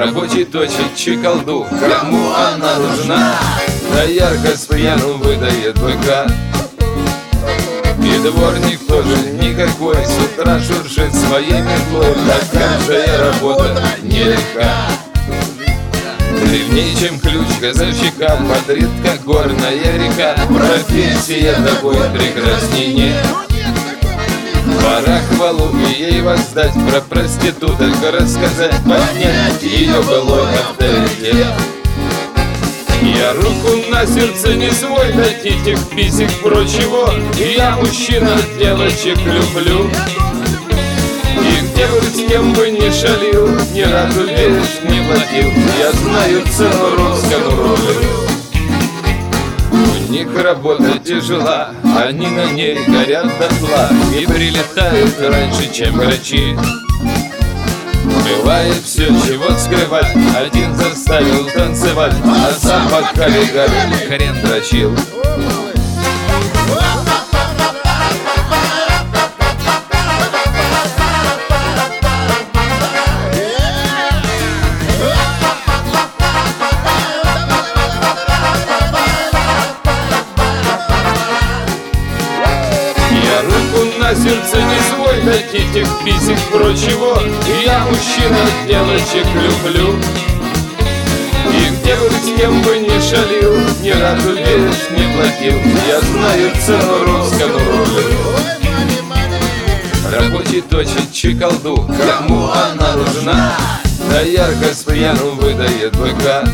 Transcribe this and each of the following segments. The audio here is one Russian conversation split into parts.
Рабочий точит чекалду, кому она нужна? Да ярко с пьяну выдает быка. И дворник тоже никакой, с утра шуршит своей метлой. Такая работа нелегка. Древнее, чем ключ газовщика, бодрит, как горная река. Профессия такой прекрасней нет. Пора хвалу ей воздать, про проституток рассказать, поднять ее былой авторитет. Я руку на сердце не свой, дать этих писек прочего. Я мужчина, девочек люблю. И где бы с кем бы ни шалил, ни разу веришь не платил. Я знаю цену русскому рублю. У них работа тяжела, они на ней горят дотла и прилетают раньше, чем врачи. Бывает все, чего скрывать, один заставил танцевать, а сам под коллегами хрен дрочил. На сердце не свой, дать этих писек прочего. Я мужчина, девочек люблю. И где бы с кем бы ни шалил, ни разу веришь не платил. Я знаю цену русскому рублю. Рабочий точит чекалду, кому она нужна? Да ярко с пьяну выдает быка.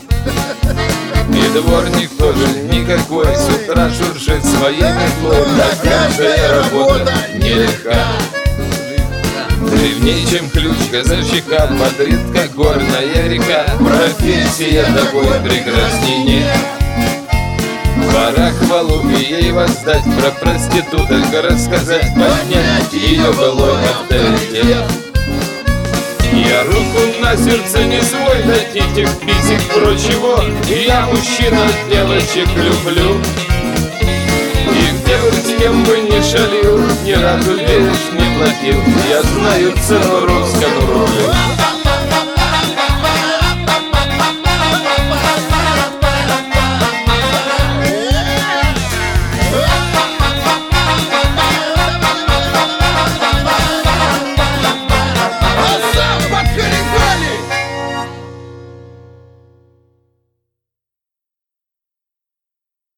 И дворник тоже никакой, с утра шуршит своей метлой. Такая работа нелегка. Древнее, чем ключ газовщика, бодрит, как горная река. Профессия такой прекрасней нет. Пора хвалу ей воздать, про проституток рассказать, поднять ее былой авторитет. Я руку на сердце не свой, дать этих писек прочего. Я мужчина, девочек люблю. И где бы с кем бы ни шалил, ни разу веришь не платил. Я знаю цену русскому рублю.